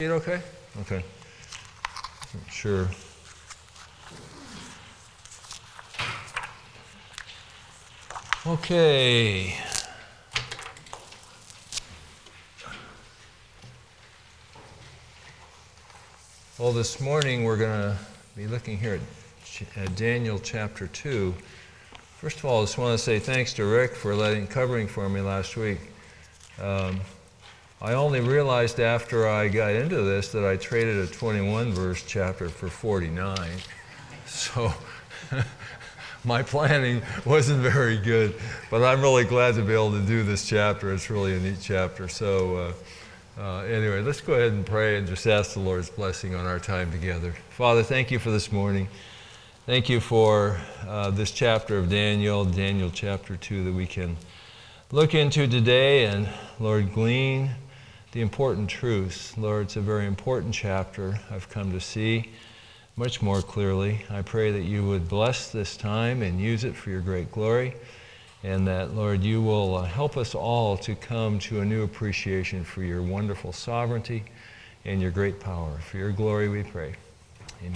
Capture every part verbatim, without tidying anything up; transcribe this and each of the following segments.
It okay? Okay. Sure. Okay. Well, this morning we're going to be looking here at, at Daniel chapter two. First of all, I just want to say thanks to Rick for letting covering for me last week. Um, I only realized after I got into this that I traded a twenty-one verse chapter for forty-nine. So my planning wasn't very good, but I'm really glad to be able to do this chapter. It's really a neat chapter. So uh, uh, anyway, let's go ahead and pray and just ask the Lord's blessing on our time together. Father, thank you for this morning. Thank you for uh, this chapter of Daniel, Daniel chapter two, that we can look into today and, Lord, glean the important truths. Lord, it's a very important chapter I've come to see much more clearly. I pray that you would bless this time and use it for your great glory, and that, Lord, you will uh, help us all to come to a new appreciation for your wonderful sovereignty and your great power. For your glory we pray. Amen.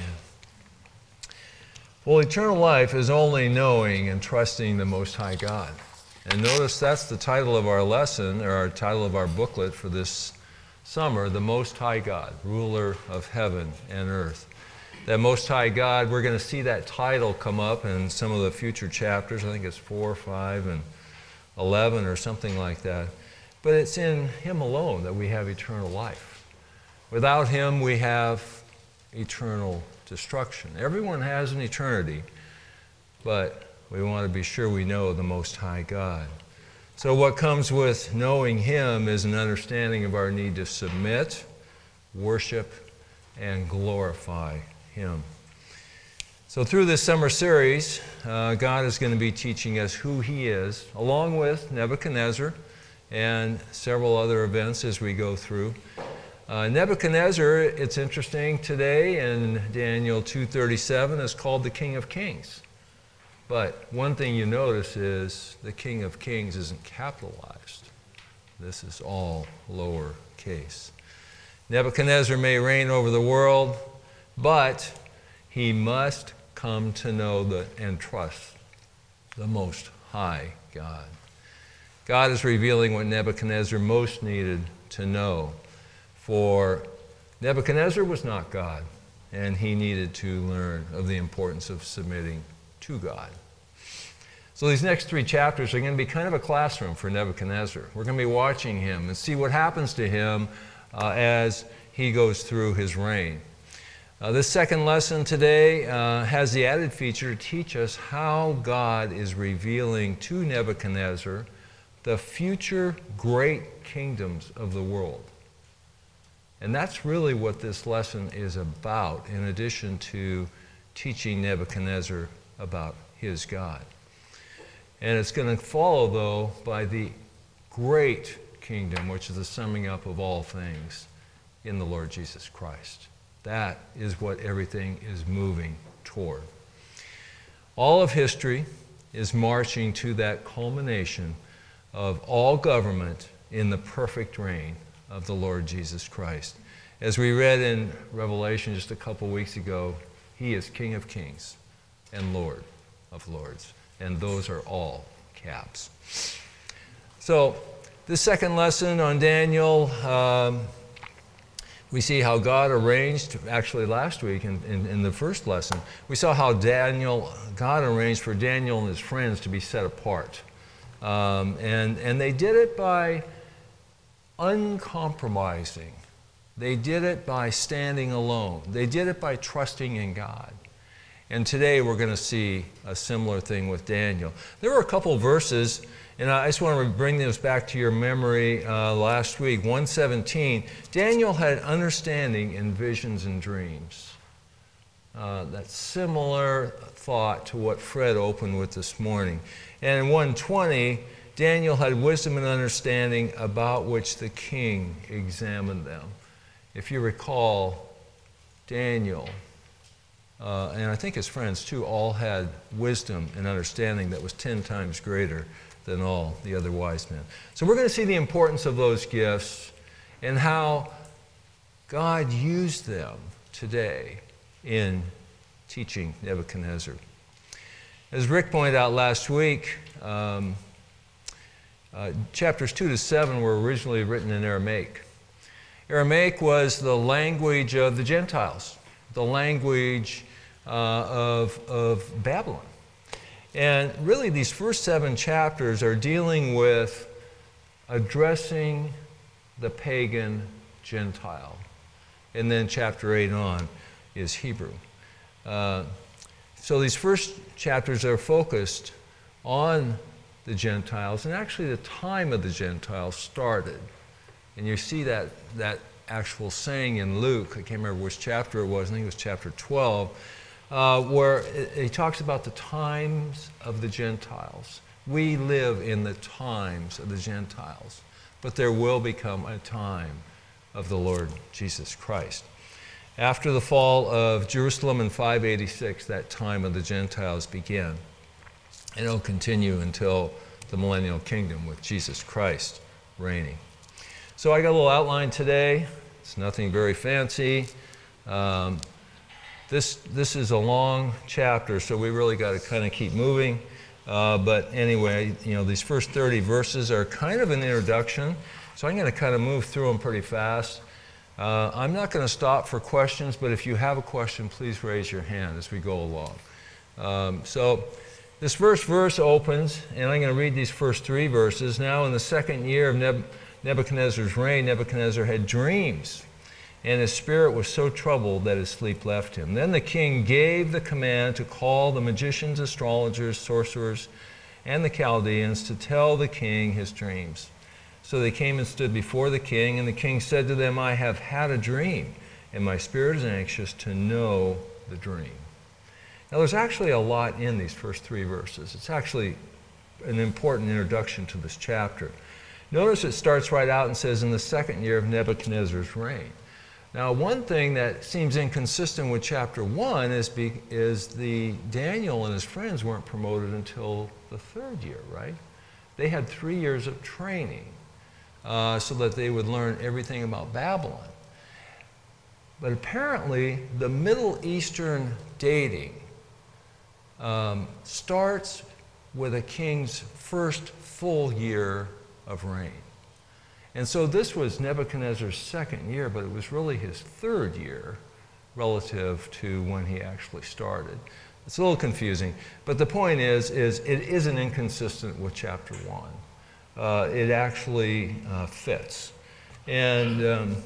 Well, eternal life is only knowing and trusting the Most High God. And notice that's the title of our lesson, or our title of our booklet for this summer, The Most High God, ruler of heaven and earth. That Most High God, we're going to see that title come up in some of the future chapters. I think it's four, five, and eleven or something like that. But it's in Him alone that we have eternal life. Without Him, we have eternal destruction. Everyone has an eternity, but we want to be sure we know the Most High God. So what comes with knowing Him is an understanding of our need to submit, worship, and glorify Him. So through this summer series, uh, God is going to be teaching us who He is, along with Nebuchadnezzar and several other events as we go through. Uh, Nebuchadnezzar, it's interesting, today in Daniel two thirty-seven is called the King of Kings. But one thing you notice is the King of Kings isn't capitalized. This is all lowercase. Nebuchadnezzar may reign over the world, but he must come to know the, and trust the Most High God. God is revealing what Nebuchadnezzar most needed to know. For Nebuchadnezzar was not God, and he needed to learn of the importance of submitting to God. So these next three chapters are going to be kind of a classroom for Nebuchadnezzar. We're going to be watching him and see what happens to him uh, as he goes through his reign. Uh, this second lesson today uh, has the added feature to teach us how God is revealing to Nebuchadnezzar the future great kingdoms of the world. And that's really what this lesson is about, in addition to teaching Nebuchadnezzar about his God. And it's going to follow, though, by the great kingdom, which is the summing up of all things in the Lord Jesus Christ. That is what everything is moving toward. All of history is marching to that culmination of all government in the perfect reign of the Lord Jesus Christ. As we read in Revelation just a couple weeks ago, He is King of Kings and Lord of Lords. And those are all caps. So, the second lesson on Daniel, um, we see how God arranged, actually last week in, in, in the first lesson, we saw how Daniel, God arranged for Daniel and his friends to be set apart. Um, and, and they did it by uncompromising. They did it by standing alone. They did it by trusting in God. And today we're going to see a similar thing with Daniel. There were a couple verses, and I just want to bring this back to your memory uh, last week. one seventeen, Daniel had understanding in visions and dreams. Uh, that similar thought to what Fred opened with this morning. And in one twenty, Daniel had wisdom and understanding about which the king examined them. If you recall, Daniel, uh, and I think his friends too, all had wisdom and understanding that was ten times greater than all the other wise men. So we're going to see the importance of those gifts and how God used them today in teaching Nebuchadnezzar. As Rick pointed out last week, um, uh, chapters two to seven were originally written in Aramaic. Aramaic was the language of the Gentiles, the language uh, of, of Babylon. And really these first seven chapters are dealing with addressing the pagan Gentile. And then chapter eight on is Hebrew. Uh, so these first chapters are focused on the Gentiles, and actually the time of the Gentiles started. And you see that, that actual saying in Luke, I can't remember which chapter it was, I think it was chapter twelve, uh, where it, it talks about the times of the Gentiles. We live in the times of the Gentiles, but there will become a time of the Lord Jesus Christ. After the fall of Jerusalem in five eighty-six, that time of the Gentiles began. And it'll continue until the millennial kingdom with Jesus Christ reigning. So I got a little outline today. It's nothing very fancy. Um, this, this is a long chapter, so we really got to kind of keep moving. Uh, but anyway, you know, these first thirty verses are kind of an introduction, so I'm going to kind of move through them pretty fast. Uh, I'm not going to stop for questions, but if you have a question, please raise your hand as we go along. Um, so this first verse opens, and I'm going to read these first three verses. Now in the second year of Neb- Nebuchadnezzar's reign, Nebuchadnezzar had dreams, and his spirit was so troubled that his sleep left him. Then the king gave the command to call the magicians, astrologers, sorcerers, and the Chaldeans to tell the king his dreams. So they came and stood before the king, and the king said to them, I have had a dream, and my spirit is anxious to know the dream. Now there's actually a lot in these first three verses. It's actually an important introduction to this chapter. Notice it starts right out and says, in the second year of Nebuchadnezzar's reign. Now one thing that seems inconsistent with chapter one is, be, is the Daniel and his friends weren't promoted until the third year, right? They had three years of training. Uh, so that they would learn everything about Babylon. But apparently, the Middle Eastern dating um, starts with a king's first full year of reign. And so this was Nebuchadnezzar's second year, but it was really his third year relative to when he actually started. It's a little confusing, but the point is, is it isn't inconsistent with chapter one. Uh, it actually uh, fits. And um,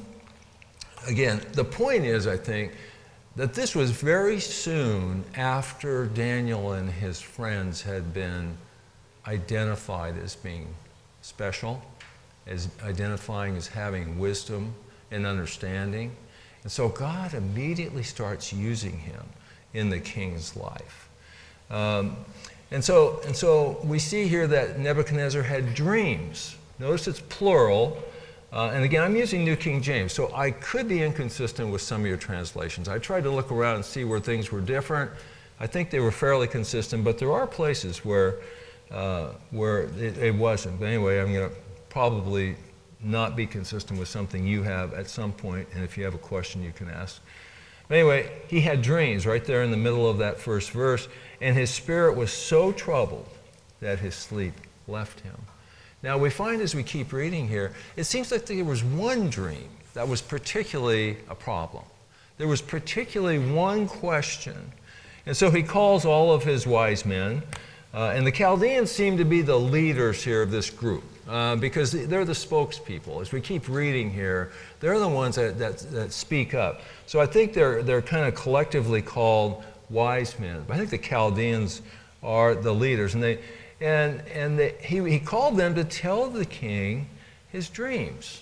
again, the point is, I think, that this was very soon after Daniel and his friends had been identified as being special, as identifying as having wisdom and understanding. And so God immediately starts using him in the king's life. Um, And so, and so we see here that Nebuchadnezzar had dreams. Notice it's plural. Uh, and again, I'm using New King James, so I could be inconsistent with some of your translations. I tried to look around and see where things were different. I think they were fairly consistent, but there are places where, uh, where it, it wasn't. But anyway, I'm going to probably not be consistent with something you have at some point, and if you have a question, you can ask. But anyway, he had dreams right there in the middle of that first verse, and his spirit was so troubled that his sleep left him. Now we find as we keep reading here, it seems like there was one dream that was particularly a problem. There was particularly one question. And so he calls all of his wise men, uh, and the Chaldeans seem to be the leaders here of this group. Uh, because they're the spokespeople. As we keep reading here, they're the ones that, that, that speak up. So I think they're, they're kind of collectively called wise men. But I think the Chaldeans are the leaders. And, they, and, and they, he, he called them to tell the king his dreams.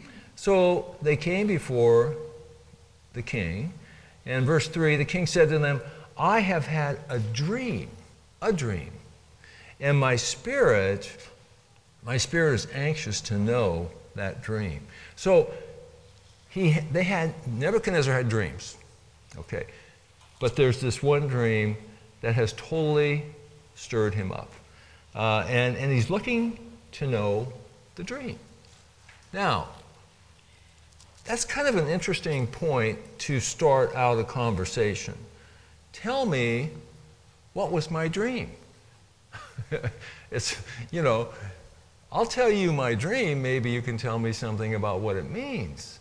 So they came before the king. And verse three, the king said to them, I have had a dream, a dream, and my spirit... My spirit is anxious to know that dream. So he, they had, Nebuchadnezzar had dreams, okay. But there's this one dream that has totally stirred him up. Uh, and, and he's looking to know the dream. Now, that's kind of an interesting point to start out a conversation. Tell me, what was my dream? It's, you know, I'll tell you my dream, maybe you can tell me something about what it means.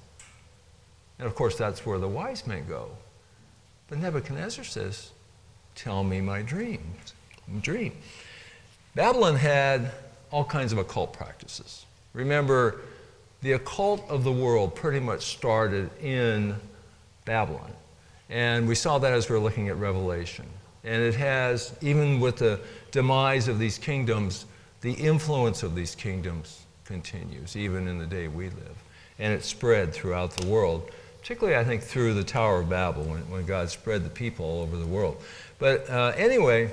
And of course, that's where the wise men go. But Nebuchadnezzar says, tell me my dream. dream. Babylon had all kinds of occult practices. Remember, the occult of the world pretty much started in Babylon. And we saw that as we were looking at Revelation. And it has, even with the demise of these kingdoms, the influence of these kingdoms continues, even in the day we live. And it spread throughout the world, particularly, I think, through the Tower of Babel, when, when God spread the people all over the world. But uh, anyway,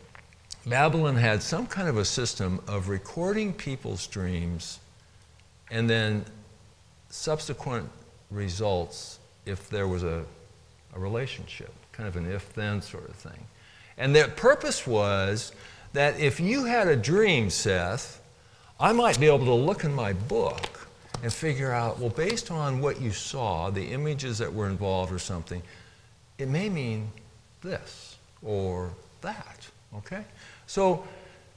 Babylon had some kind of a system of recording people's dreams and then subsequent results if there was a, a relationship, kind of an if-then sort of thing. And their purpose was that if you had a dream, Seth, I might be able to look in my book and figure out, well, based on what you saw, the images that were involved or something, it may mean this or that, okay? So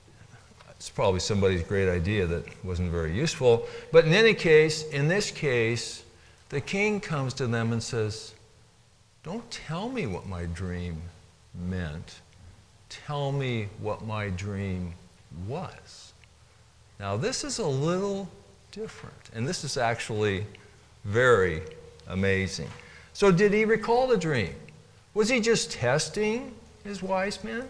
it's probably somebody's great idea that wasn't very useful. But in any case, in this case, the king comes to them and says, don't tell me what my dream meant. Tell me what my dream was. Now, this is a little different, and this is actually very amazing. So did he recall the dream? Was he just testing his wise men?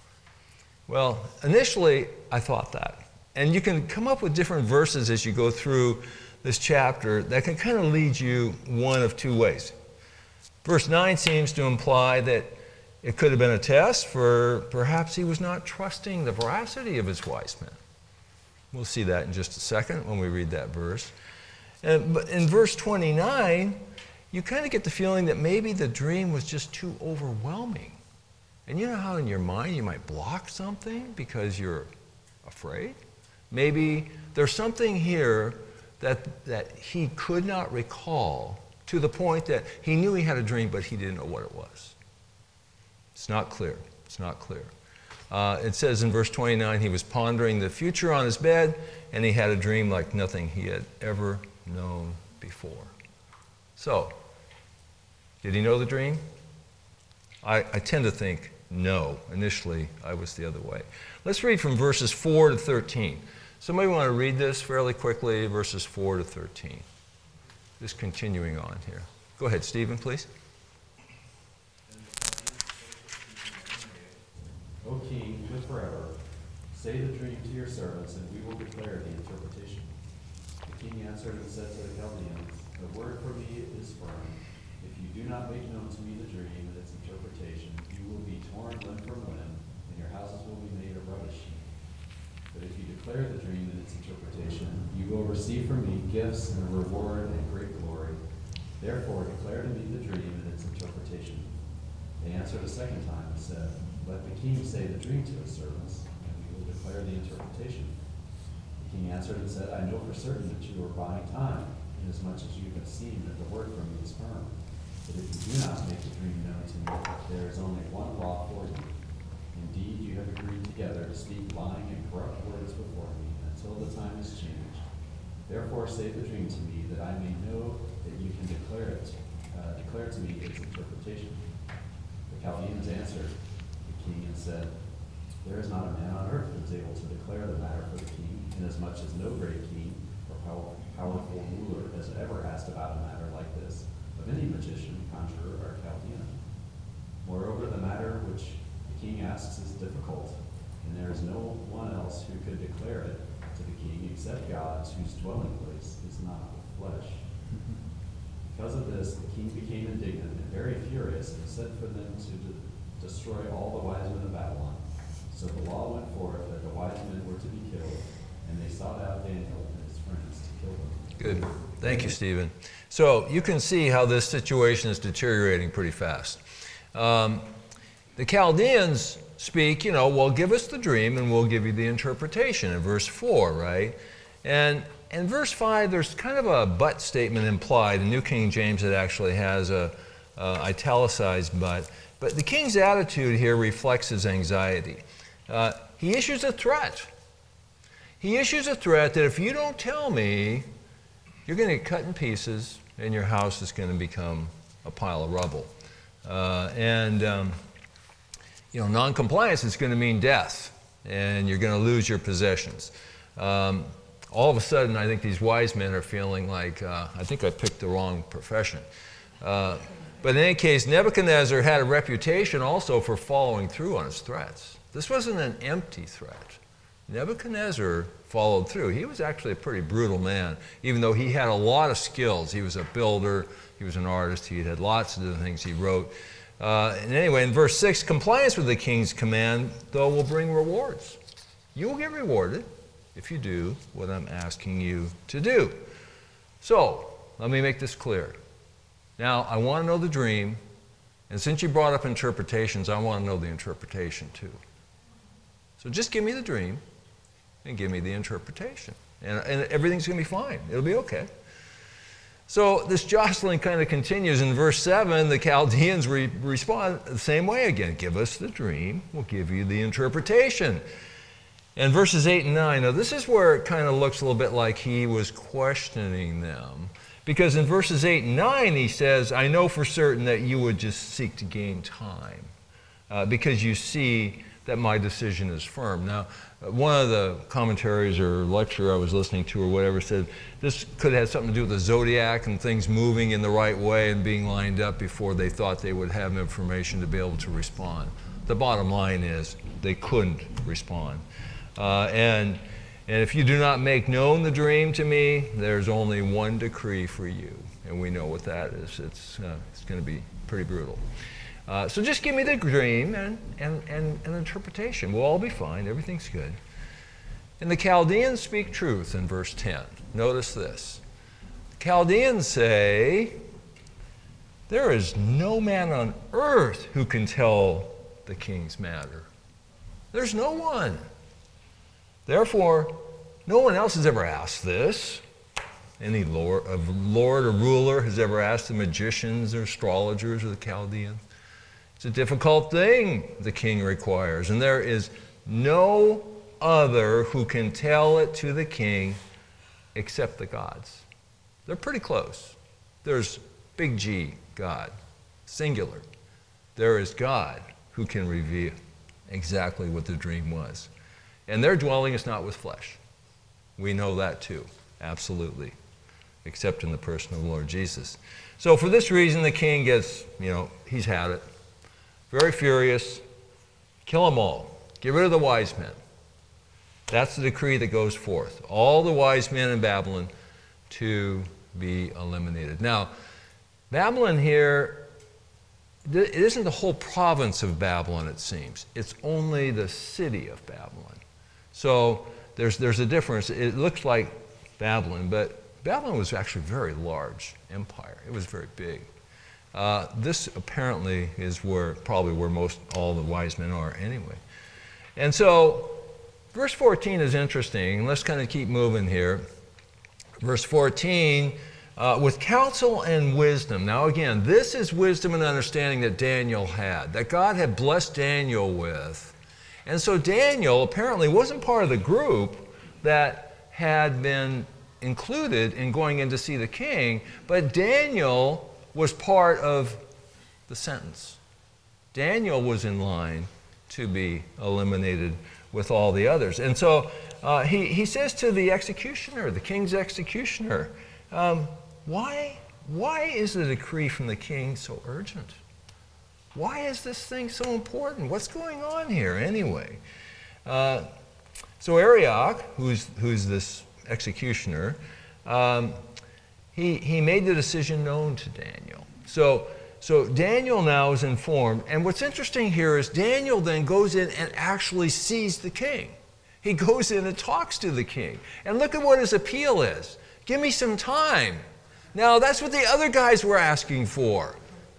Well, initially, I thought that. And you can come up with different verses as you go through this chapter that can kind of lead you one of two ways. Verse nine seems to imply that it could have been a test for perhaps he was not trusting the veracity of his wise men. We'll see that in just a second when we read that verse. And, but in verse twenty-nine, you kind of get the feeling that maybe the dream was just too overwhelming. And you know how in your mind you might block something because you're afraid? Maybe there's something here that, that he could not recall to the point that he knew he had a dream, but he didn't know what it was. It's not clear. It's not clear. Uh, it says in verse twenty-nine, he was pondering the future on his bed, and he had a dream like nothing he had ever known before. So, did he know the dream? I, I tend to think no. Initially, I was the other way. Let's read from verses four to thirteen. Somebody want to read this fairly quickly, verses four to thirteen. Just continuing on here. Go ahead, Stephen, please. O king, live forever. Say the dream to your servants, and we will declare the interpretation. The king answered and said to the Chaldeans, the word for me is firm. If you do not make known to me the dream and its interpretation, you will be torn limb from limb, and your houses will be made of rubbish heap. But if you declare the dream and its interpretation, you will receive from me gifts and a reward and great glory. Therefore declare to me the dream and its interpretation. They answered a second time and said, let the king say the dream to his servants, and we will declare the interpretation. The king answered and said, I know for certain that you are buying time, inasmuch as you have seen that the word from me is firm. But if you do not make the dream known to me, there is only one law for you. Indeed, you have agreed together to speak lying and corrupt words before me until the time is changed. Therefore say the dream to me, that I may know that you can declare it, uh, declare to me its interpretation. The Chaldeans answered and said, there is not a man on earth who is able to declare the matter for the king, inasmuch as no great king or powerful ruler has ever asked about a matter like this of any magician, conjurer, or Chaldean. Moreover, the matter which the king asks is difficult, and there is no one else who could declare it to the king except God, whose dwelling place is not with flesh. Because of this, the king became indignant and very furious, and sent for them to de- destroy all the wise men of Babylon. So the law went forth that the wise men were to be killed, and they sought out Daniel and his friends to kill them. Good. Thank you, Stephen. So you can see how this situation is deteriorating pretty fast. Um, the Chaldeans speak, you know, well, give us the dream and we'll give you the interpretation in verse four, right? And in verse five, there's kind of a but statement implied. In New King James, it actually has a uh, italicized but. But the king's attitude here reflects his anxiety. Uh, he issues a threat. He issues a threat that if you don't tell me, you're going to get cut in pieces and your house is going to become a pile of rubble. Uh, and, um, you know, non-compliance is going to mean death, and you're going to lose your possessions. Um, all of a sudden, I think these wise men are feeling like, uh, I think I picked the wrong profession. Uh, but in any case, Nebuchadnezzar had a reputation also for following through on his threats. This wasn't an empty threat. Nebuchadnezzar followed through. He was actually a pretty brutal man, even though he had a lot of skills. He was a builder, he was an artist, he had lots of different things he wrote. Uh, and anyway, in verse six, compliance with the king's command, though, will bring rewards. You will get rewarded if you do what I'm asking you to do. So, let me make this clear. Now, I want to know the dream, and since you brought up interpretations, I want to know the interpretation too. So just give me the dream, and give me the interpretation. And, and everything's going to be fine. It'll be okay. So this jostling kind of continues. In verse seven, the Chaldeans re- respond the same way again. Give us the dream, we'll give you the interpretation. And verses eight and nine, now this is where it kind of looks a little bit like he was questioning them. Because in verses eight and nine, he says, I know for certain that you would just seek to gain time, uh, because you see that my decision is firm. Now, one of the commentaries or lecture I was listening to or whatever said this could have something to do with the zodiac and things moving in the right way and being lined up before they thought they would have information to be able to respond. The bottom line is they couldn't respond. Uh, and, and if you do not make known the dream to me, there's only one decree for you. And we know what that is. It's, uh, it's going to be pretty brutal. Uh, so just give me the dream and, and, and an interpretation. We'll all be fine. Everything's good. And the Chaldeans speak truth in verse ten. Notice this. The Chaldeans say, there is no man on earth who can tell the king's matter. There's no one. Therefore, no one else has ever asked this. Any lord, lord or ruler has ever asked the magicians or astrologers or the Chaldeans. It's a difficult thing the king requires, and there is no other who can tell it to the king except the gods. They're pretty close. There's big G, God, singular. There is God who can reveal exactly what the dream was. And their dwelling is not with flesh. We know that too, absolutely, except in the person of the Lord Jesus. So for this reason, the king gets, you know, he's had it. Very furious, kill them all. Get rid of the wise men. That's the decree that goes forth. All the wise men in Babylon to be eliminated. Now, Babylon here, it isn't the whole province of Babylon, it seems. It's only the city of Babylon. So there's, there's a difference. It looks like Babylon, but Babylon was actually a very large empire. It was very big. Uh, this apparently is where probably where most all the wise men are anyway. And so verse fourteen is interesting. Let's kind of keep moving here. Verse fourteen, uh, with counsel and wisdom. Now again, this is wisdom and understanding that Daniel had, that God had blessed Daniel with. And so Daniel apparently wasn't part of the group that had been included in going in to see the king, but Daniel was part of the sentence. Daniel was in line to be eliminated with all the others. And so uh, he, he says to the executioner, the king's executioner, um, why, why is the decree from the king so urgent? Why is this thing so important? What's going on here anyway? Uh, so Arioch, who's, who's this executioner, um, He, he made the decision known to Daniel. So, so Daniel now is informed. And what's interesting here is Daniel then goes in and actually sees the king. He goes in and talks to the king. And look at what his appeal is. Give me some time. Now, that's what the other guys were asking for.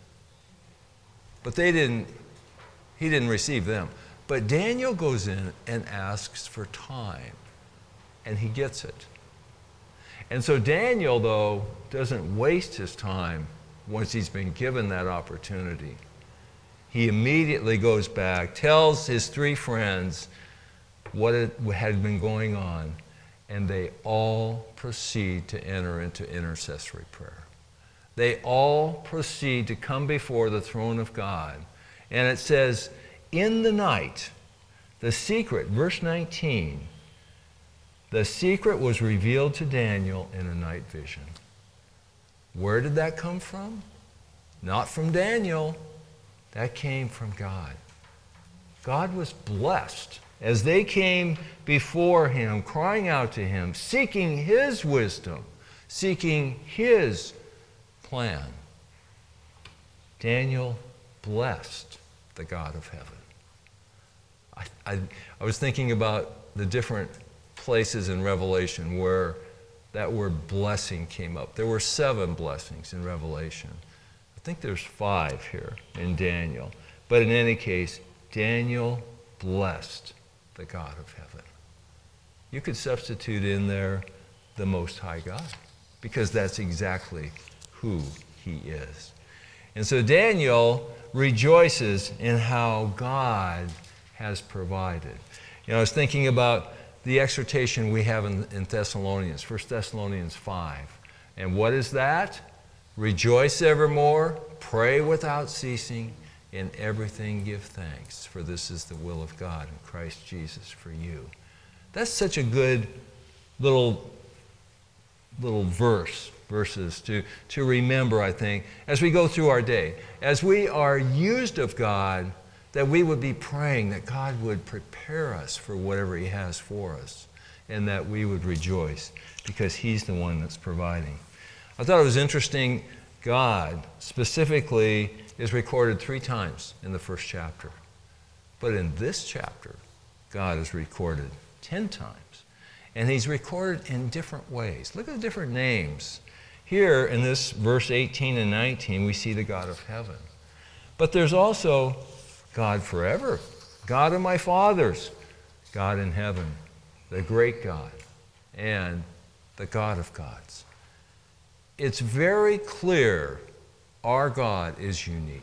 But they didn't, he didn't receive them. But Daniel goes in and asks for time. And he gets it. And so Daniel, though, doesn't waste his time once he's been given that opportunity. He immediately goes back, tells his three friends what it had been going on, and they all proceed to enter into intercessory prayer. They all proceed to come before the throne of God. And it says, in the night, the secret, verse nineteen, the secret was revealed to Daniel in a night vision. Where did that come from? Not from Daniel. That came from God. God was blessed as they came before him, crying out to him, seeking his wisdom, seeking his plan. Daniel blessed the God of heaven. I, I, I was thinking about the different places in Revelation where that word blessing came up. There were seven blessings in Revelation. I think there's five here in Daniel. But in any case, Daniel blessed the God of heaven. You could substitute in there the Most High God, because that's exactly who he is. And so Daniel rejoices in how God has provided. You know, I was thinking about the exhortation we have in, in Thessalonians, First Thessalonians five. And what is that? Rejoice evermore, pray without ceasing, in everything give thanks, for this is the will of God in Christ Jesus for you. That's such a good little, little verse, verses to, to remember, I think, as we go through our day. As we are used of God, that we would be praying that God would prepare us for whatever he has for us, and that we would rejoice because he's the one that's providing. I thought it was interesting, God specifically is recorded three times in the first chapter. But in this chapter, God is recorded ten times. And he's recorded in different ways. Look at the different names. Here in this verse eighteen and nineteen, we see the God of heaven. But there's also God forever, God of my fathers, God in heaven, the great God, and the God of gods. It's very clear our God is unique,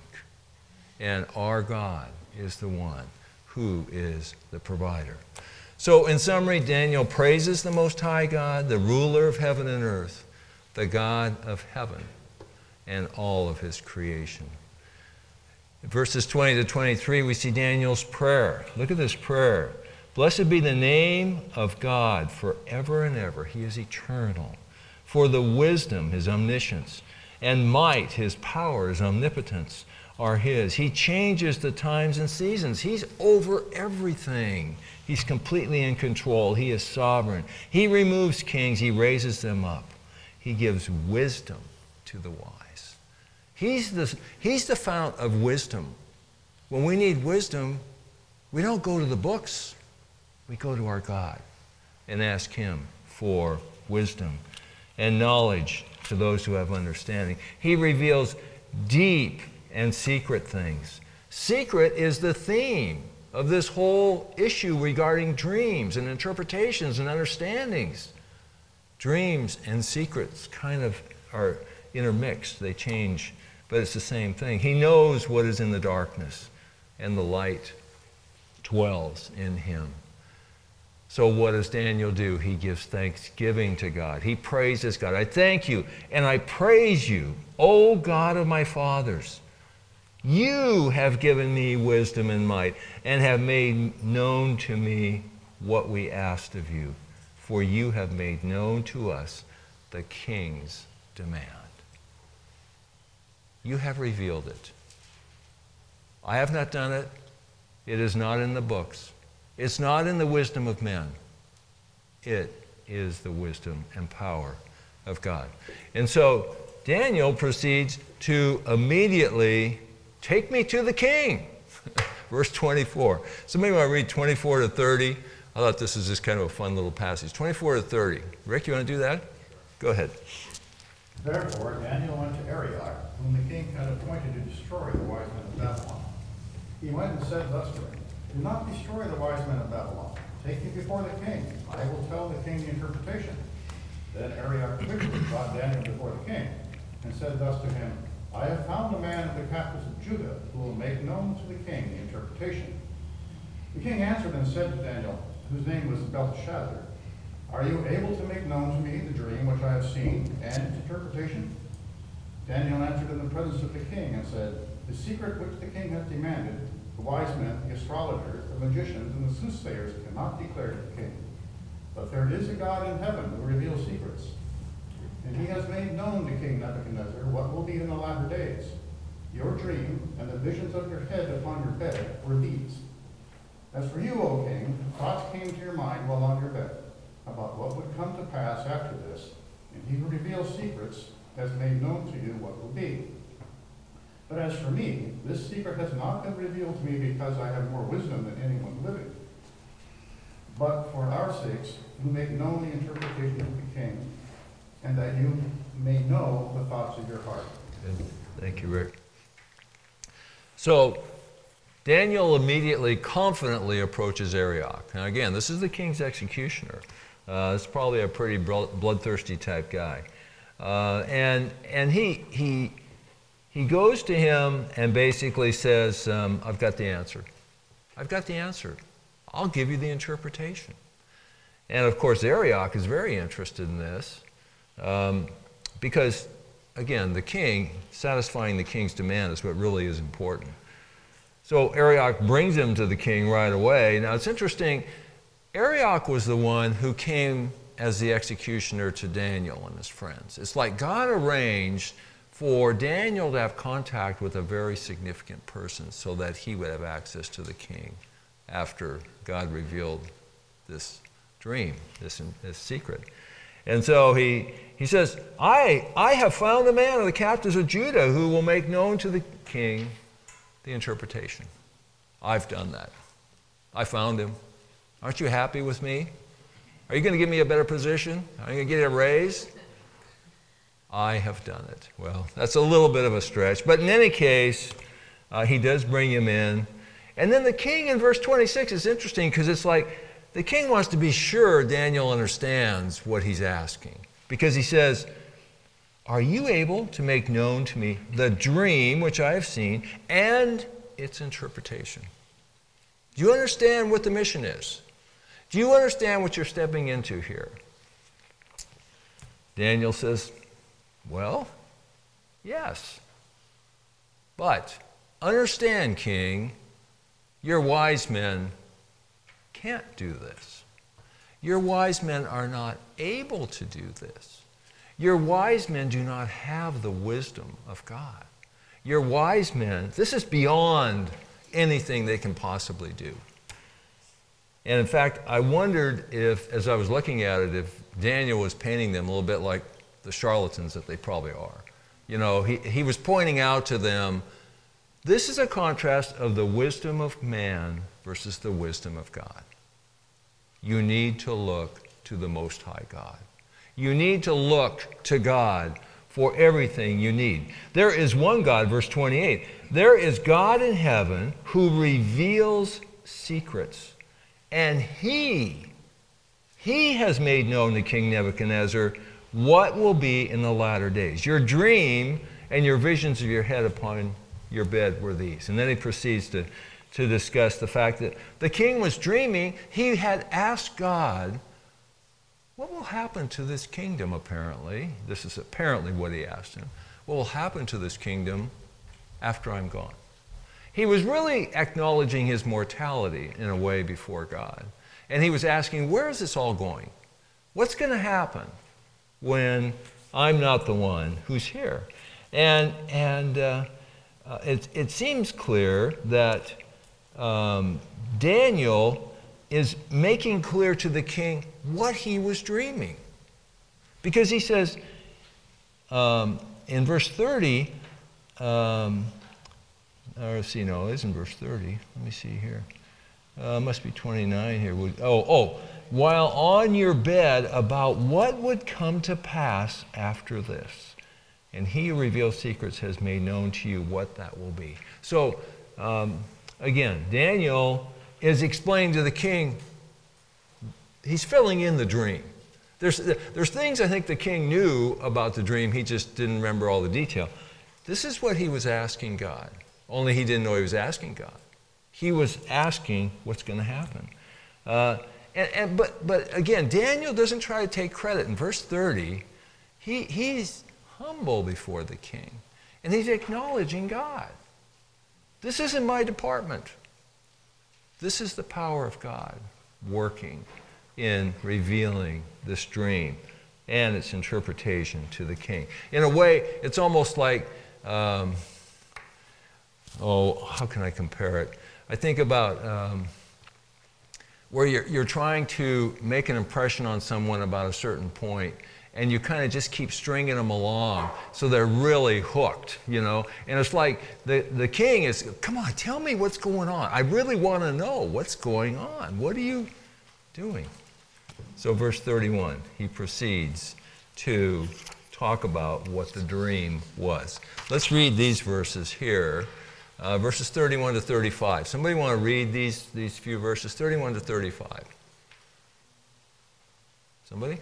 and our God is the one who is the provider. So in summary, Daniel praises the Most High God, the ruler of heaven and earth, the God of heaven, and all of his creation. In verses twenty to twenty-three, we see Daniel's prayer. Look at this prayer. Blessed be the name of God forever and ever. He is eternal. For the wisdom, his omniscience, and might, his power, his omnipotence, are his. He changes the times and seasons. He's over everything. He's completely in control. He is sovereign. He removes kings. He raises them up. He gives wisdom to the wise. He's the, he's the fount of wisdom. When we need wisdom, we don't go to the books. We go to our God and ask him for wisdom and knowledge to those who have understanding. He reveals deep and secret things. Secret is the theme of this whole issue regarding dreams and interpretations and understandings. Dreams and secrets kind of are intermixed. They change, but it's the same thing. He knows what is in the darkness, and the light dwells in him. So what does Daniel do? He gives thanksgiving to God. He praises God. I thank you and I praise you, O God of my fathers. You have given me wisdom and might and have made known to me what we asked of you. For you have made known to us the king's demand. You have revealed it. I have not done it. It is not in the books. It's not in the wisdom of men. It is the wisdom and power of God. And so Daniel proceeds to immediately take me to the king. Verse twenty-four. Somebody want to read twenty-four to thirty? I thought this was just kind of a fun little passage. twenty-four to thirty. Rick, you want to do that? Go ahead. Therefore Daniel went to Arioch, whom the king had appointed to destroy the wise men of Babylon. He went and said thus to him, do not destroy the wise men of Babylon. Take me before the king. I will tell the king the interpretation. Then Arioch quickly brought Daniel before the king, and said thus to him, I have found a man of the captives of Judah, who will make known to the king the interpretation. The king answered and said to Daniel, whose name was Belteshazzar, Are you able to make known to me the dream which I have seen, and its interpretation? Daniel answered in the presence of the king, and said, The secret which the king has demanded, the wise men, the astrologers, the magicians, and the soothsayers cannot declare to the king. But there is a God in heaven who reveals secrets. And he has made known to King Nebuchadnezzar what will be in the latter days. Your dream and the visions of your head upon your bed were these. As for you, O king, thoughts came to your mind while on your bed about what would come to pass after this, and he who reveals secrets has made known to you what will be. But as for me, this secret has not been revealed to me because I have more wisdom than anyone living, but for our sakes, who make known the interpretation of the king, and that you may know the thoughts of your heart. Good. Thank you, Rick. So, Daniel immediately, confidently approaches Arioch. Now again, this is the king's executioner. Uh, it's probably a pretty bloodthirsty type guy. Uh, and and he, he, he goes to him and basically says, um, I've got the answer. I've got the answer. I'll give you the interpretation. And of course, Arioch is very interested in this um, because, again, the king, satisfying the king's demand is what really is important. So Arioch brings him to the king right away. Now it's interesting, Arioch was the one who came as the executioner to Daniel and his friends. It's like God arranged for Daniel to have contact with a very significant person so that he would have access to the king after God revealed this dream, this, this secret. And so he, he says, I, I have found a man of the captives of Judah who will make known to the king the interpretation. I've done that. I found him. Aren't you happy with me? Are you going to give me a better position? Are you going to get a raise? I have done it. Well, that's a little bit of a stretch. But in any case, uh, he does bring him in. And then the king in verse twenty-six is interesting because it's like the king wants to be sure Daniel understands what he's asking. Because he says, are you able to make known to me the dream which I have seen and its interpretation? Do you understand what the mission is? Do you understand what you're stepping into here? Daniel says, well, yes. But understand, king, your wise men can't do this. Your wise men are not able to do this. Your wise men do not have the wisdom of God. Your wise men, this is beyond anything they can possibly do. And in fact, I wondered if, as I was looking at it, if Daniel was painting them a little bit like the charlatans that they probably are. You know, he, he was pointing out to them, this is a contrast of the wisdom of man versus the wisdom of God. You need to look to the Most High God. You need to look to God for everything you need. There is one God, verse twenty-eight. There is God in heaven who reveals secrets. And he, he has made known to King Nebuchadnezzar what will be in the latter days. Your dream and your visions of your head upon your bed were these. And then he proceeds to, to discuss the fact that the king was dreaming. He had asked God, what will happen to this kingdom, apparently? This is apparently what he asked him. What will happen to this kingdom after I'm gone? He was really acknowledging his mortality in a way before God. And he was asking, where is this all going? What's going to happen when I'm not the one who's here? And, and uh, uh, it, it seems clear that um, Daniel is making clear to the king what he was dreaming. Because he says um, in verse thirty, um, or see, no, it isn't verse thirty. Let me see here. Uh, must be twenty-nine here. Oh, oh, while on your bed about what would come to pass after this. And he who reveals secrets has made known to you what that will be. So, um, again, Daniel is explaining to the king, he's filling in the dream. There's, there's things I think the king knew about the dream, he just didn't remember all the detail. This is what he was asking God, only he didn't know he was asking God. He was asking what's going to happen. Uh, and, and, but, but again, Daniel doesn't try to take credit. In verse thirty, he, he's humble before the king, and he's acknowledging God. This isn't my department. This is the power of God working in revealing this dream and its interpretation to the king. In a way, it's almost like, um, oh, how can I compare it? I think about um, where you're, you're trying to make an impression on someone about a certain point, and you kind of just keep stringing them along so they're really hooked, you know? And it's like the, the king is, come on, tell me what's going on. I really want to know what's going on. What are you doing? So verse thirty-one, he proceeds to talk about what the dream was. Let's read these verses here, uh, verses thirty-one to thirty-five. Somebody want to read these, these few verses, thirty-one to thirty-five? Somebody?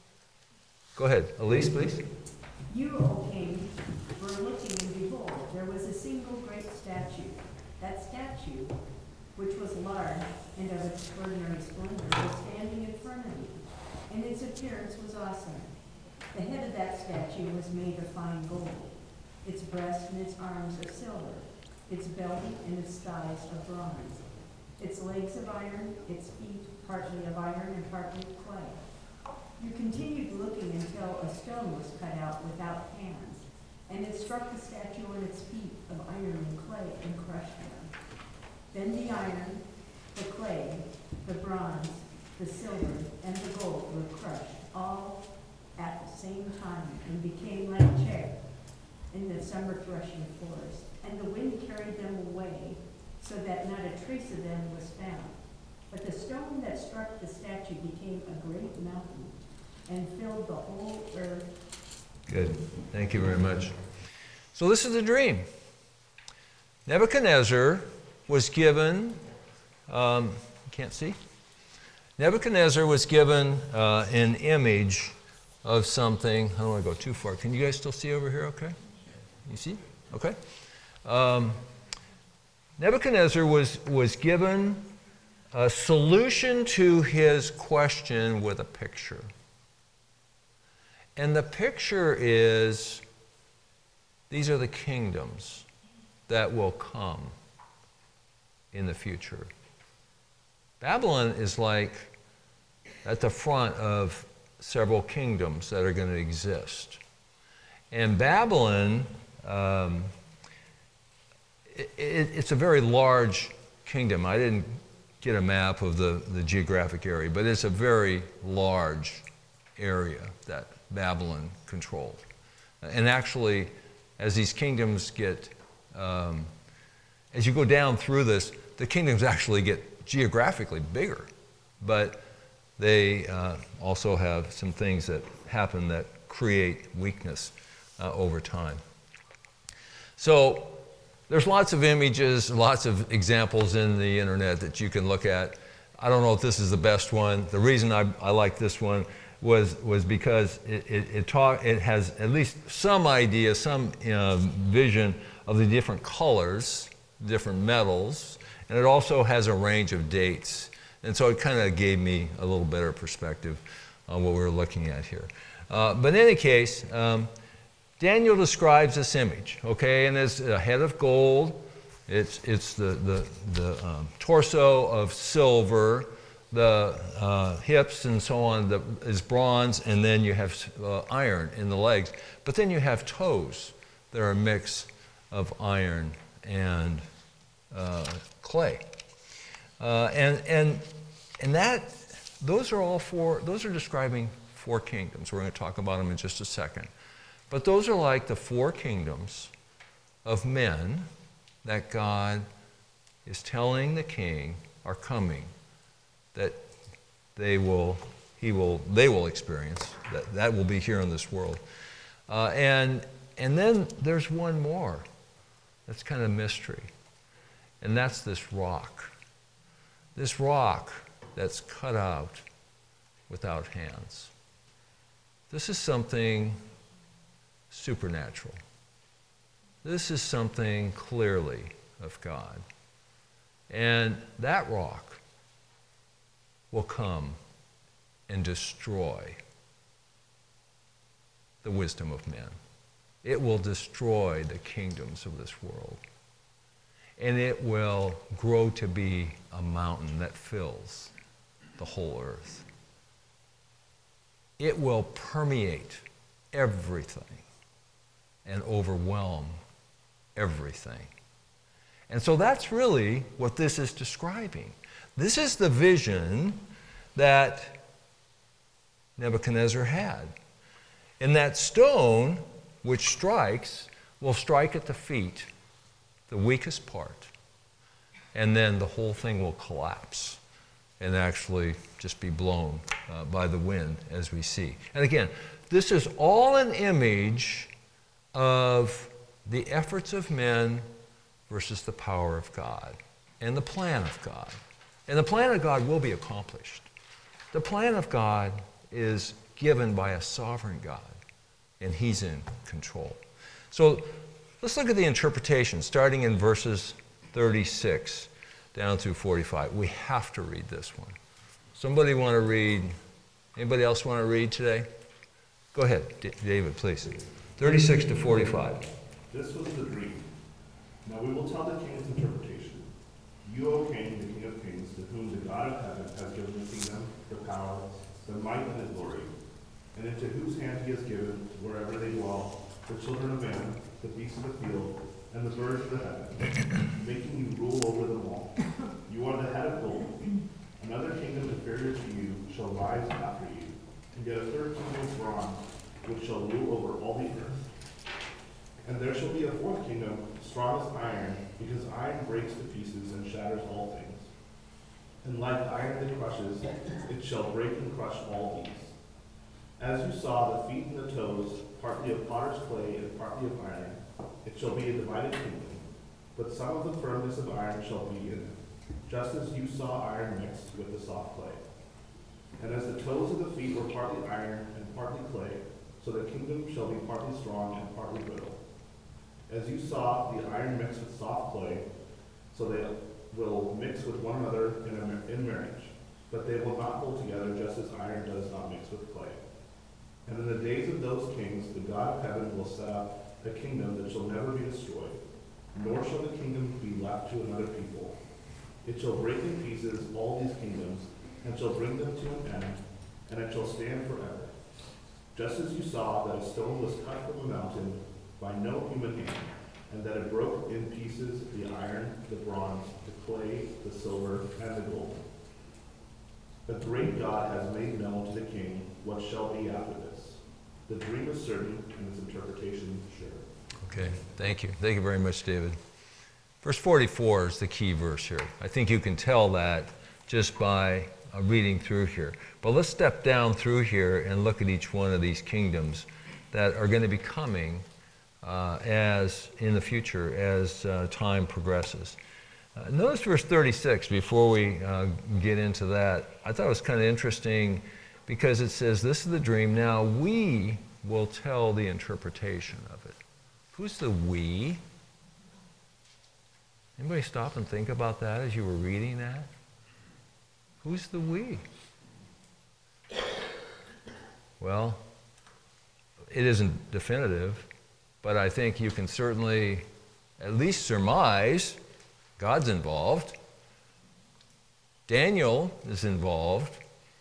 Go ahead. Elise, please. You, O king, were looking, and behold, there was a single great statue. That statue, which was large and of extraordinary splendor, was standing in front of you, and its appearance was awesome. The head of that statue was made of fine gold, its breast and its arms of silver, its belly and its thighs of bronze, its legs of iron, its feet partly of iron and partly of clay. You continued looking until a stone was cut out without hands, and it struck the statue on its feet of iron and clay and crushed them. Then the iron, the clay, the bronze, the silver, and the gold were crushed, all at the same time, and became like chaff in the summer threshing forest. And the wind carried them away, so that not a trace of them was found. But the stone that struck the statue became a great mountain, and filled the whole earth. Good. Thank you very much. So this is the dream. Nebuchadnezzar was given, um, you can't see? Nebuchadnezzar was given uh, an image of something. I don't want to go too far. Can you guys still see over here okay? You see? Okay. Um, Nebuchadnezzar was, was given a solution to his question with a picture. And the picture is, these are the kingdoms that will come in the future. Babylon is like at the front of several kingdoms that are going to exist. And Babylon, um, it, it, it's a very large kingdom. I didn't get a map of the, the geographic area, but it's a very large area that Babylon controlled. And actually, as these kingdoms get, um, as you go down through this, the kingdoms actually get geographically bigger, but they uh, also have some things that happen that create weakness uh, over time. So there's lots of images, lots of examples in the internet that you can look at. I don't know if this is the best one. The reason I, I like this one was was because it it, it, talk, it has at least some idea, some uh, vision of the different colors, different metals, and it also has a range of dates. And so it kind of gave me a little better perspective on what we were looking at here. Uh, but in any case, um, Daniel describes this image, okay, and it's a head of gold, it's, it's the, the, the um, torso of silver, the uh, hips and so on the, is bronze, and then you have uh, iron in the legs. But then you have toes that are a mix of iron and uh, clay. Uh, and, and, and that, those are all four, those are describing four kingdoms. We're going to talk about them in just a second. But those are like the four kingdoms of men that God is telling the king are coming, that they will, he will, they will experience, that, that will be here in this world. Uh, and, and then there's one more that's kind of mystery, and that's this rock. This rock that's cut out without hands. This is something supernatural. This is something clearly of God. And that rock will come and destroy the wisdom of men. It will destroy the kingdoms of this world. And it will grow to be a mountain that fills the whole earth. It will permeate everything and overwhelm everything. And so that's really what this is describing. This is the vision that Nebuchadnezzar had. And that stone which strikes will strike at the feet, the weakest part, and then the whole thing will collapse and actually just be blown uh, by the wind, as we see. And again, this is all an image of the efforts of men versus the power of God and the plan of God. And the plan of God will be accomplished. The plan of God is given by a sovereign God, and He's in control. So let's look at the interpretation, starting in verses thirty-six down through forty-five. We have to read this one. Somebody want to read? Anybody else want to read today? Go ahead, D- David, please. thirty-six to forty-five. This was the dream. Now we will tell the king's interpretation. You, O king, the king of kings, to whom the God of heaven has given the kingdom, the power, the might, and the glory, and into whose hand he has given, wherever they dwell, the children of man, the beasts of the field, and the birds of the heaven, making you rule over them all. You are the head of gold. Another kingdom inferior to you shall rise after you, and yet a third kingdom of bronze, which shall rule over all the earth. And there shall be a fourth kingdom, strong as iron, because iron breaks to pieces and shatters all things. And like iron that crushes, it shall break and crush all these. As you saw the feet and the toes, partly of potter's clay and partly of iron, it shall be a divided kingdom. But some of the firmness of iron shall be in it, just as you saw iron mixed with the soft clay. And as the toes of the feet were partly iron and partly clay, so the kingdom shall be partly strong and partly brittle. As you saw the iron mixed with soft clay, so they will mix with one another in, a, in marriage, but they will not hold together just as iron does not mix with clay. And in the days of those kings, the God of heaven will set up a kingdom that shall never be destroyed, nor shall the kingdom be left to another people. It shall break in pieces all these kingdoms, and shall bring them to an end, and it shall stand forever. Just as you saw that a stone was cut from a mountain by no human hand, and that it broke in pieces the iron, the bronze, the clay, the silver, and the gold. The great God has made known to the king what shall be after this. The dream is certain, and its interpretation sure. Okay, thank you. Thank you very much, David. Verse forty-four is the key verse here. I think you can tell that just by uh, reading through here. But let's step down through here and look at each one of these kingdoms that are going to be coming uh, as in the future as uh, time progresses. Uh, notice verse thirty-six before we uh, get into that. I thought it was kind of interesting because it says, this is the dream. Now we will tell the interpretation of it. Who's the we? Anybody stop and think about that as you were reading that? Who's the we? Well, it isn't definitive, but I think you can certainly at least surmise God's involved. Daniel is involved.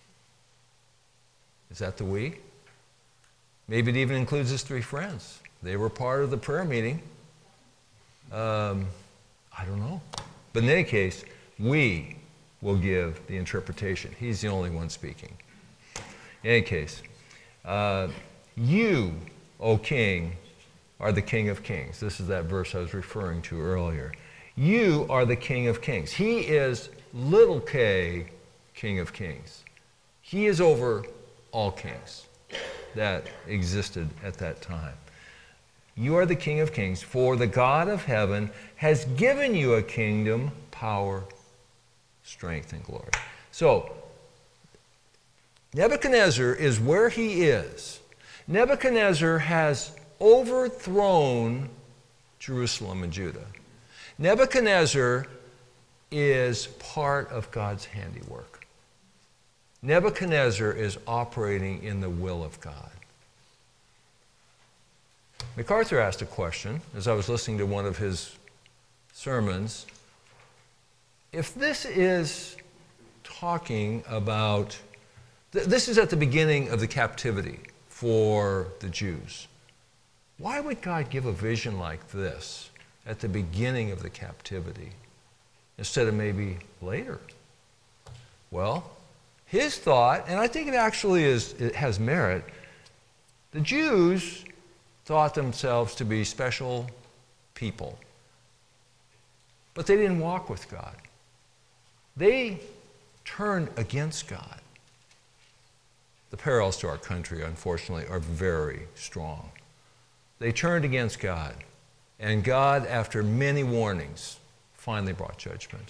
Is that the we? Maybe it even includes his three friends. They were part of the prayer meeting. Um, I don't know. But in any case, we will give the interpretation. He's the only one speaking. In any case, uh, you, O king, are the King of Kings. This is that verse I was referring to earlier. You are the King of Kings. He is little k, King of Kings. He is over all kings that existed at that time. You are the King of Kings, for the God of heaven has given you a kingdom, power, strength, and glory. So, Nebuchadnezzar is where he is Nebuchadnezzar has overthrown Jerusalem and Judah. Nebuchadnezzar is part of God's handiwork. Nebuchadnezzar is operating in the will of God. MacArthur asked a question as I was listening to one of his sermons. If this is talking about, th- this is at the beginning of the captivity for the Jews, why would God give a vision like this at the beginning of the captivity instead of maybe later? Well, his thought, and I think it actually is, it has merit, the Jews thought themselves to be special people, but they didn't walk with God. They turned against God. The parallels to our country, unfortunately, are very strong. They turned against God, and God, after many warnings, finally brought judgment.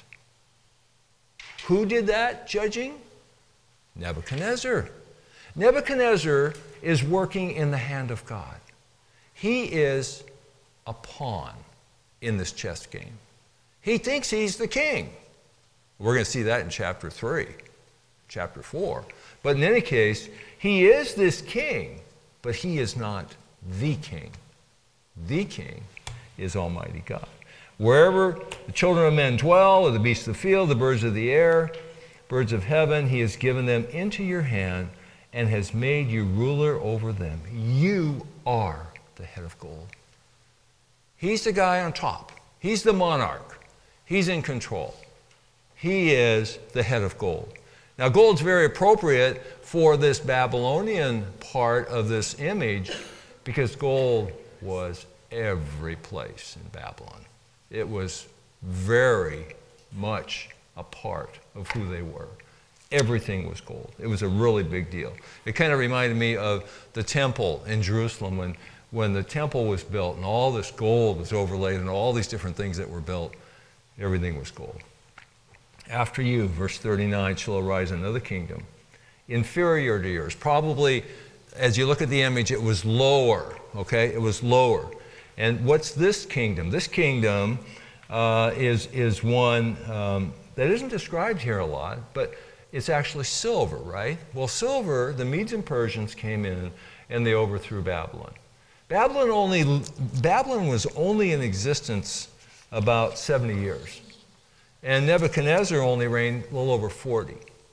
Who did that judging? Nebuchadnezzar. Nebuchadnezzar is working in the hand of God. He is a pawn in this chess game. He thinks he's the king. We're going to see that in chapter three, chapter four. But in any case, he is this king, but he is not the king. The king is Almighty God. Wherever the children of men dwell, or the beasts of the field, the birds of the air, birds of heaven, he has given them into your hand and has made you ruler over them. You are the head of gold. He's the guy on top. He's the monarch. He's in control. He is the head of gold. Now, gold's very appropriate for this Babylonian part of this image because gold was every place in Babylon. It was very much a part of who they were. Everything was gold. It was a really big deal. It kind of reminded me of the temple in Jerusalem when, when the temple was built and all this gold was overlaid and all these different things that were built. Everything was gold. After you, verse thirty-nine, shall arise another kingdom, inferior to yours. Probably, as you look at the image, it was lower, okay? It was lower. And what's this kingdom? This kingdom uh, is, is one um, that isn't described here a lot, but it's actually silver, right? Well, silver, the Medes and Persians came in and they overthrew Babylon. Babylon only, Babylon was only in existence about seventy years. And Nebuchadnezzar only reigned a little over forty.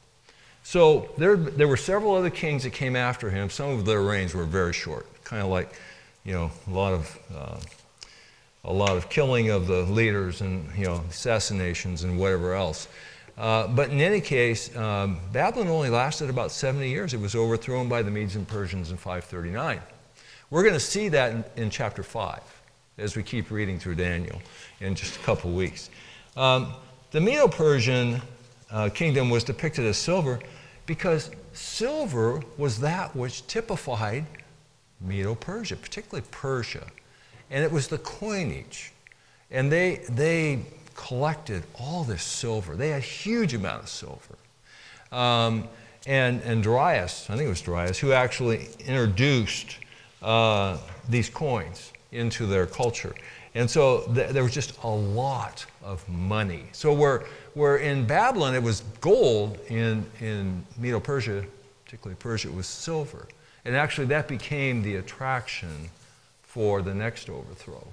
So there, there were several other kings that came after him. Some of their reigns were very short, kind of like, you know, a lot of uh, a lot of killing of the leaders and, you know, assassinations and whatever else. Uh, but in any case, um, Babylon only lasted about seventy years. It was overthrown by the Medes and Persians in five thirty-nine. We're going to see that in, in chapter five as we keep reading through Daniel in just a couple of weeks. Um, the Medo-Persian uh, kingdom was depicted as silver because silver was that which typified Medo-Persia, particularly Persia. And it was the coinage. And they, they collected all this silver. They had a huge amount of silver. Um, and, and Darius, I think it was Darius, who actually introduced uh, these coins into their culture. And so th- there was just a lot of money. So where, where in Babylon it was gold, in, in Medo-Persia, particularly Persia, it was silver. And actually that became the attraction for the next overthrow.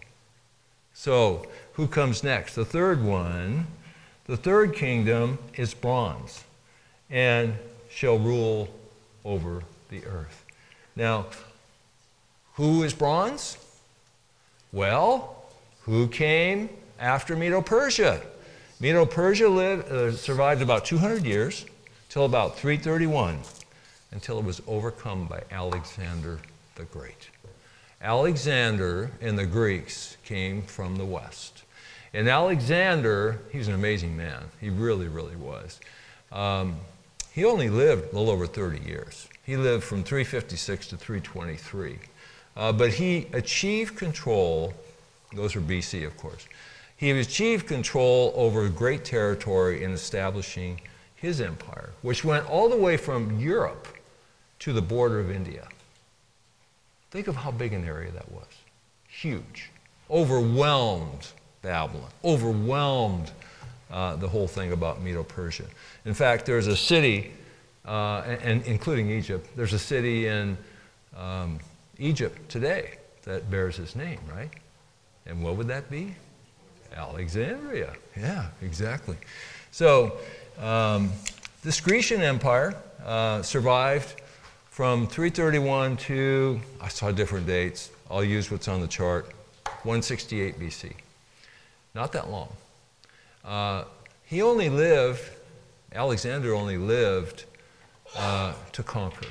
So who comes next? The third one, the third kingdom is bronze and shall rule over the earth. Now, who is bronze? Well, who came after Medo-Persia? Medo-Persia lived, uh, survived about two hundred years, till about three thirty-one, until it was overcome by Alexander the Great. Alexander and the Greeks came from the west. And Alexander, he was an amazing man. He really, really was. Um, he only lived a little over thirty years. He lived from three fifty-six to three twenty-three. Uh, but he achieved control, those are B C, of course. He achieved control over great territory in establishing his empire, which went all the way from Europe to the border of India. Think of how big an area that was. Huge. Overwhelmed Babylon. Overwhelmed uh, the whole thing about Medo-Persia. In fact, there's a city, uh, and, and including Egypt, there's a city in um, Egypt today that bears his name, right? And what would that be? Alexandria. Yeah, exactly. So um, this Grecian Empire uh, survived from three thirty-one to, I saw different dates, I'll use what's on the chart, one sixty-eight B C. Not that long. Uh, he only lived, Alexander only lived uh, to conquer.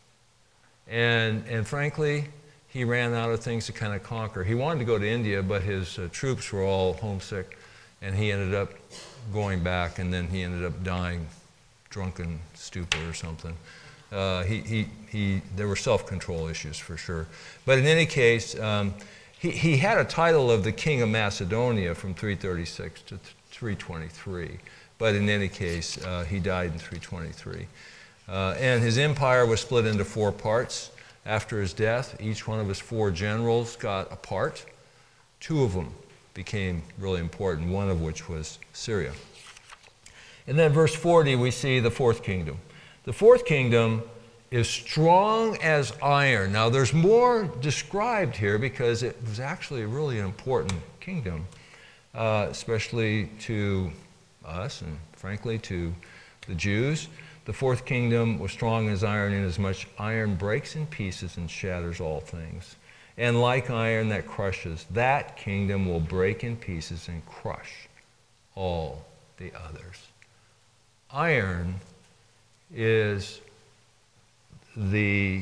And, and frankly, he ran out of things to kind of conquer. He wanted to go to India, but his uh, troops were all homesick, and he ended up going back, and then he ended up dying drunken stupor or something. Uh, he, he, he, there were self-control issues for sure. But in any case, um, he, he had a title of the King of Macedonia from three thirty-six to three twenty-three. But in any case, uh, he died in three twenty-three. Uh, and his empire was split into four parts. After his death, each one of his four generals got a part. Two of them became really important, one of which was Syria. And then verse forty, we see the fourth kingdom. The fourth kingdom is strong as iron. Now, there's more described here because it was actually really an important kingdom, uh, especially to us and, frankly, to the Jews. The fourth kingdom was strong as iron, inasmuch iron breaks in pieces and shatters all things. And like iron that crushes, that kingdom will break in pieces and crush all the others. Iron is the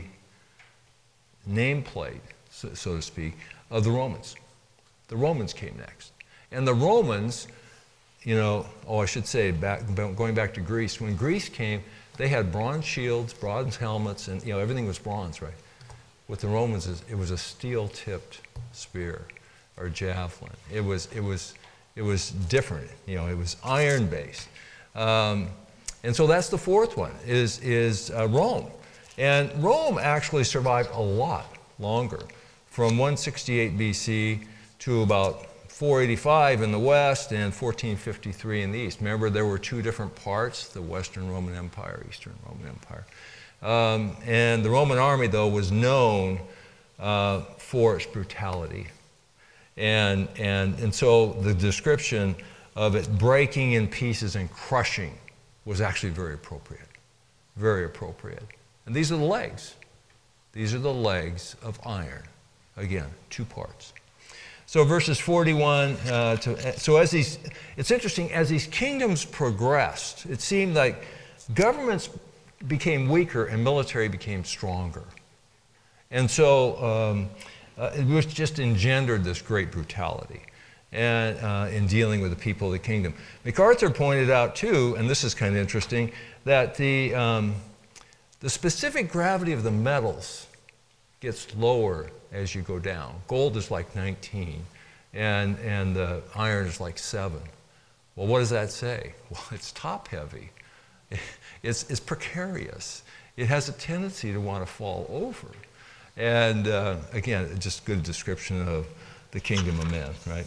nameplate, so, so to speak, of the Romans. The Romans came next. And the Romans, you know, oh, I should say, back, going back to Greece, when Greece came, they had bronze shields, bronze helmets, and, you know, everything was bronze, right? With the Romans, it was a steel-tipped spear or javelin. It was, it was, it was different, you know, it was iron-based. Um, and so that's the fourth one, is, is uh, Rome. And Rome actually survived a lot longer, from one sixty-eight B C to about four eighty-five in the west and fourteen fifty-three in the east. Remember, there were two different parts, the Western Roman Empire, Eastern Roman Empire. Um, and the Roman army, though, was known uh, for its brutality. And, and, and so the description of it breaking in pieces and crushing was actually very appropriate, very appropriate. And these are the legs. These are the legs of iron. Again, two parts. So verses forty-one uh, to, so as these, it's interesting, as these kingdoms progressed, it seemed like governments became weaker and military became stronger. And so um, uh, it was just engendered this great brutality and uh, in dealing with the people of the kingdom. MacArthur pointed out too, and this is kind of interesting, that the, um, the specific gravity of the metals gets lower as you go down. Gold is like nineteen, and, and the iron is like seven. Well, what does that say? Well, it's top heavy. It's, it's precarious. It has a tendency to want to fall over. And uh, again, just good description of the kingdom of men, right?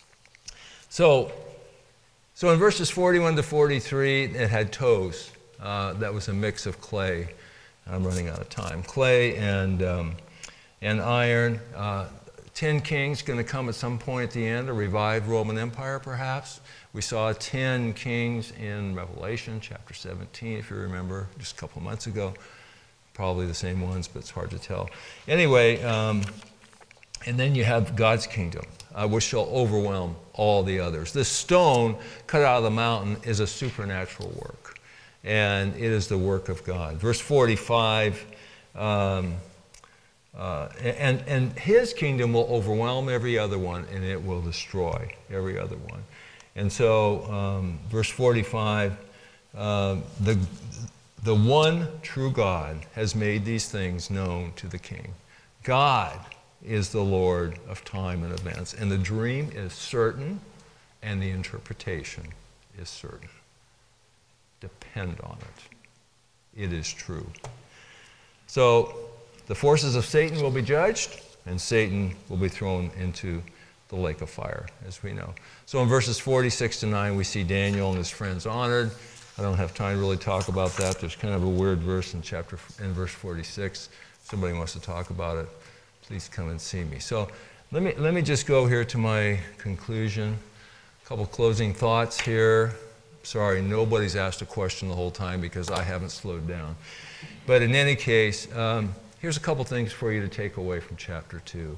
So, so in verses forty-one to forty-three, it had toes. Uh, that was a mix of clay. I'm running out of time. Clay and, um, and iron. Uh, ten kings going to come at some point at the end, a revived Roman Empire perhaps. We saw ten kings in Revelation chapter seventeen, if you remember, just a couple months ago. Probably the same ones, but it's hard to tell. Anyway, um, and then you have God's kingdom, uh, which shall overwhelm all the others. This stone cut out of the mountain is a supernatural work, and it is the work of God. Verse forty-five, um, uh, and, and his kingdom will overwhelm every other one, and it will destroy every other one. And so, um, verse forty-five, uh, the, the one true God has made these things known to the king. God is the Lord of time and events, and the dream is certain, and the interpretation is certain. Depend on it. It is true. So, the forces of Satan will be judged, and Satan will be thrown into the lake of fire, as we know. So in verses forty-six to nine, we see Daniel and his friends honored. I don't have time to really talk about that. There's kind of a weird verse in chapter in verse forty-six. If somebody wants to talk about it, please come and see me. So let me let me just go here to my conclusion. A couple closing thoughts here. Sorry, nobody's asked a question the whole time because I haven't slowed down. But in any case, um, here's a couple things for you to take away from chapter two.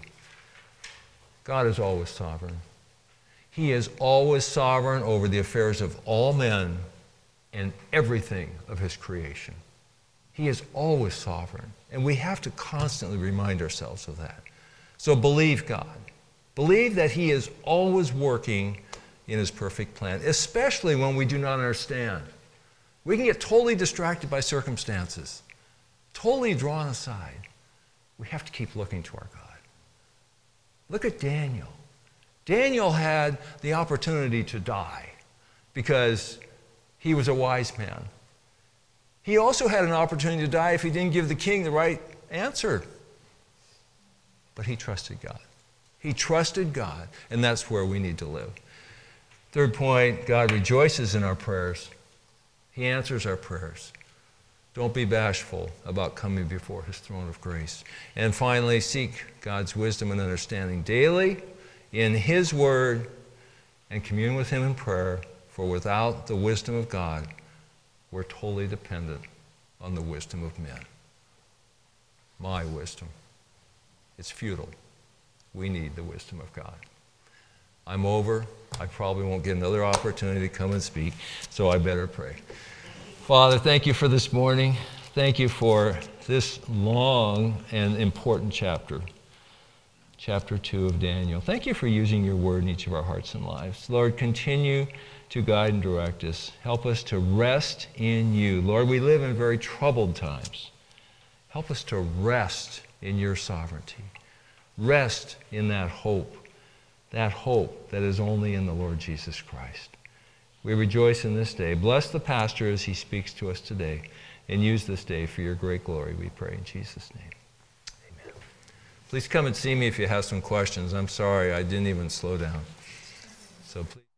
God is always sovereign. He is always sovereign over the affairs of all men and everything of his creation. He is always sovereign, and we have to constantly remind ourselves of that. So believe God. Believe that he is always working in his perfect plan, especially when we do not understand. We can get totally distracted by circumstances, totally drawn aside. We have to keep looking to our God. Look at Daniel. Daniel had the opportunity to die because he was a wise man. He also had an opportunity to die if he didn't give the king the right answer. But he trusted God. He trusted God, and that's where we need to live. Third point, God rejoices in our prayers. He answers our prayers. Don't be bashful about coming before his throne of grace. And finally, seek God's wisdom and understanding daily in his word and commune with him in prayer, for without the wisdom of God, we're totally dependent on the wisdom of men. My wisdom. It's futile. We need the wisdom of God. I'm over. I probably won't get another opportunity to come and speak, so I better pray. Father, thank you for this morning. Thank you for this long and important chapter, chapter two of Daniel. Thank you for using your word in each of our hearts and lives. Lord, continue to guide and direct us. Help us to rest in you. Lord, we live in very troubled times. Help us to rest in your sovereignty. Rest in that hope, that hope that is only in the Lord Jesus Christ. We rejoice in this day. Bless the pastor as he speaks to us today, and use this day for your great glory, we pray in Jesus' name. Amen. Please come and see me if you have some questions. I'm sorry, I didn't even slow down. So please.